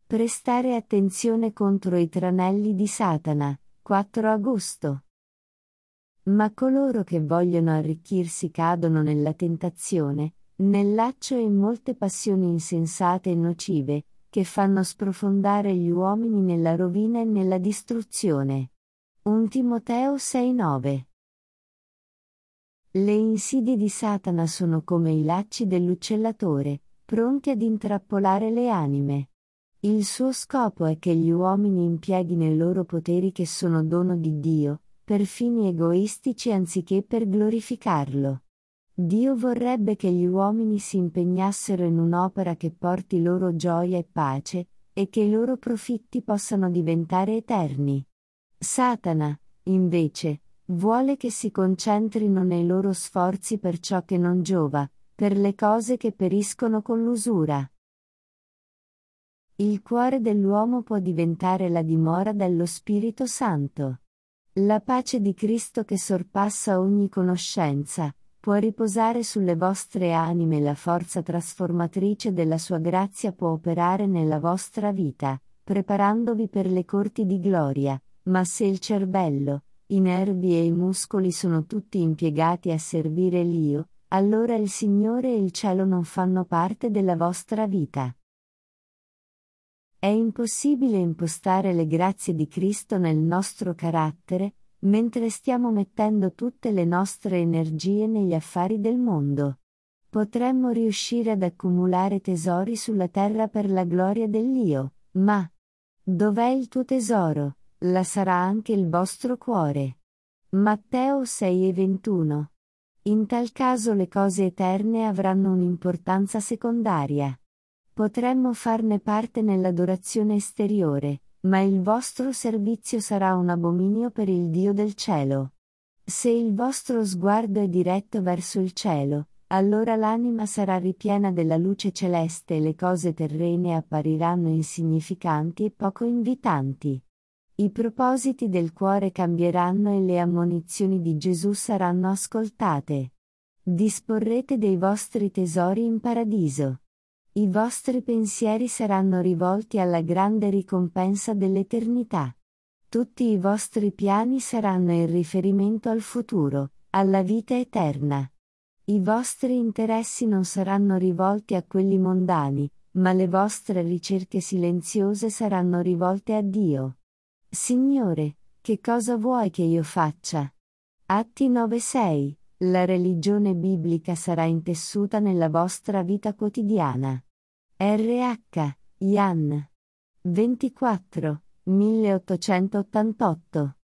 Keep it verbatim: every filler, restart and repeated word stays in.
Prestare attenzione contro i tranelli di Satana, quattro agosto. Ma coloro che vogliono arricchirsi cadono nella tentazione, nel laccio e in molte passioni insensate e nocive, che fanno sprofondare gli uomini nella rovina e nella distruzione. primo Timoteo sei nove. Le insidie di Satana sono come i lacci dell'uccellatore, pronti ad intrappolare le anime. Il suo scopo è che gli uomini impieghino i loro poteri che sono dono di Dio, per fini egoistici anziché per glorificarlo. Dio vorrebbe che gli uomini si impegnassero in un'opera che porti loro gioia e pace, e che i loro profitti possano diventare eterni. Satana, invece, vuole che si concentrino nei loro sforzi per ciò che non giova, per le cose che periscono con l'usura. Il cuore dell'uomo può diventare la dimora dello Spirito Santo. La pace di Cristo che sorpassa ogni conoscenza, può riposare sulle vostre anime e la forza trasformatrice della sua grazia può operare nella vostra vita, preparandovi per le corti di gloria, ma se il cervello, i nervi e i muscoli sono tutti impiegati a servire l'Io, allora il Signore e il cielo non fanno parte della vostra vita. È impossibile impostare le grazie di Cristo nel nostro carattere, mentre stiamo mettendo tutte le nostre energie negli affari del mondo. Potremmo riuscire ad accumulare tesori sulla terra per la gloria dell'Io, ma dov'è il tuo tesoro, là sarà anche il vostro cuore. Matteo sei e ventuno. In tal caso le cose eterne avranno un'importanza secondaria. Potremmo farne parte nell'adorazione esteriore, ma il vostro servizio sarà un abominio per il Dio del cielo. Se il vostro sguardo è diretto verso il cielo, allora l'anima sarà ripiena della luce celeste e le cose terrene appariranno insignificanti e poco invitanti. I propositi del cuore cambieranno e le ammonizioni di Gesù saranno ascoltate. Disporrete dei vostri tesori in paradiso. I vostri pensieri saranno rivolti alla grande ricompensa dell'eternità. Tutti i vostri piani saranno in riferimento al futuro, alla vita eterna. I vostri interessi non saranno rivolti a quelli mondani, ma le vostre ricerche silenziose saranno rivolte a Dio. Signore, che cosa vuoi che io faccia? Atti nove sei. La religione biblica sarà intessuta nella vostra vita quotidiana. R H. Jan. ventiquattro, milleottocentottantotto.